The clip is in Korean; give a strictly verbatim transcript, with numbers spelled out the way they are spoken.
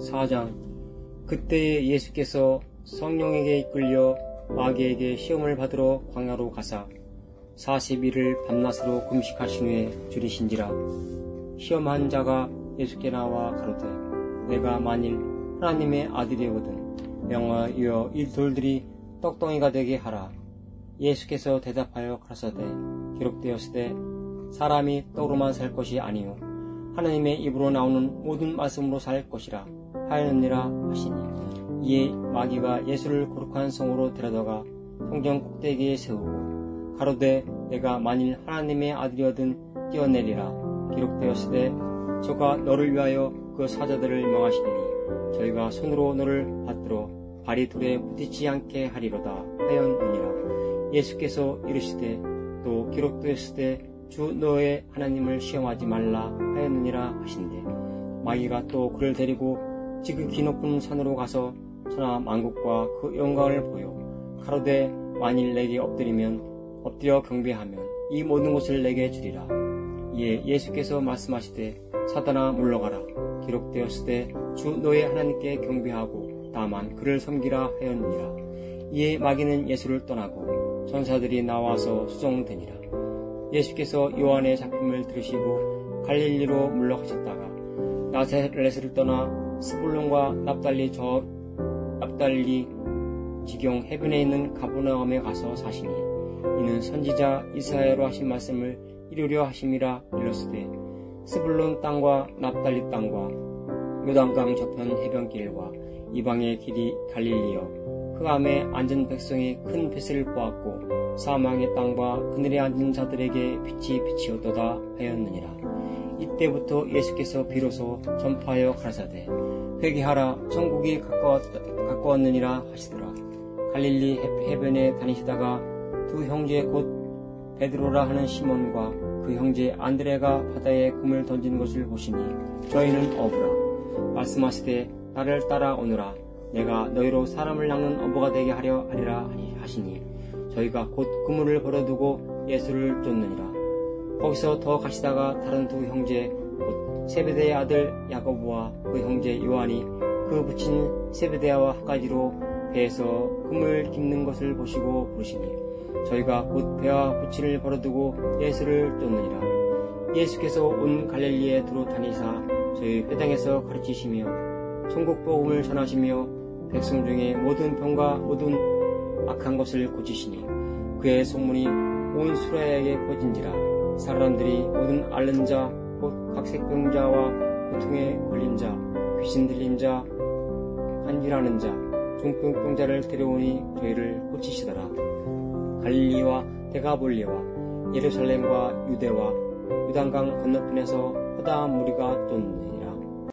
사 장. 그때에 예수께서 성령에게 이끌려 마귀에게 시험을 받으러 광야로 가사 사십 일을 밤낮으로 금식하신 후에 줄이신지라. 시험한 자가 예수께 나와 가로되 내가 만일 하나님의 아들이거든 명하여 이 돌들이 떡덩이가 되게 하라. 예수께서 대답하여 가라사대 기록되었으되 사람이 떡으로만 살 것이 아니요 하나님의 입으로 나오는 모든 말씀으로 살 것이라 하였느니라 하시니. 이에 마귀가 예수를 거룩한 성으로 데려다가 성전 꼭대기에 세우고 가로되 내가 만일 하나님의 아들이거든 뛰어내리라. 기록되었으되 저가 너를 위하여 그 사자들을 명하시니 저희가 손으로 너를 받들어 발이 돌에 부딪히지 않게 하리로다 하였느니라. 예수께서 이르시되 또 기록되었으되 주 너의 하나님을 시험하지 말라 하였느니라 하신대. 마귀가 또 그를 데리고 지극히 높은 산으로 가서 천하 만국과 그 영광을 보여 가로되 만일 내게 엎드리면 엎드려 경배하면 이 모든 것을 내게 주리라. 이에 예수께서 말씀하시되 사단아 물러가라. 기록되었으되 주 너의 하나님께 경배하고 다만 그를 섬기라 하였느니라. 이에 마귀는 예수를 떠나고 천사들이 나와서 수종되니라. 예수께서 요한의 잡힘을 들으시고 갈릴리로 물러가셨다가 나사렛을 떠나 스불론과 납달리 저 납달리 지경 해변에 있는 가버나움에 가서 사시니 이는 선지자 이사야로 하신 말씀을 이루려 하심이라. 일렀으되 스불론 땅과 납달리 땅과 요단강 저편 해변길과 이방의 길이 갈릴리여 흑암에 앉은 백성이 큰 빛을 보았고 사망의 땅과 그늘에 앉은 자들에게 빛이 비치었도다 하였느니라. 이때부터 예수께서 비로소 전파하여 가라사대 회개하라 천국이 가까웠, 가까웠느니라 하시더라. 갈릴리 해변에 다니시다가 두 형제 곧 베드로라 하는 시몬과 그 형제 안드레가 바다에 금을 던진 것을 보시니 저희는 어부라. 말씀하시되 나를 따라오너라. 내가 너희로 사람을 낚는 어부가 되게 하려 하리라 하시니 저희가 곧 그물을 버려두고 예수를 쫓느니라. 거기서 더 가시다가 다른 두 형제 곧 세베대의 아들 야고보와 그 형제 요한이 그 붙인 세베대야와 합가지로 배에서 금을 깁는 것을 보시고 부르시니 저희가 곧 배와 부친을 버려두고 예수를 쫓느니라. 예수께서 온 갈릴리에 두루 다니사 저희 회당에서 가르치시며 천국 복음을 전하시며 백성 중에 모든 병과 모든 악한 것을 고치시니 그의 소문이 온 수라야에게 퍼진지라. 사람들이 모든 앓는 자 곧 각색병자와 고통에 걸린 자 귀신 들린 자 간질하는 자 중풍병자를 데려오니 저희를 고치시더라. 갈릴리와 데가볼리와 예루살렘과 유대와 요단강 건너편에서 허다한 무리가 쫓느니라.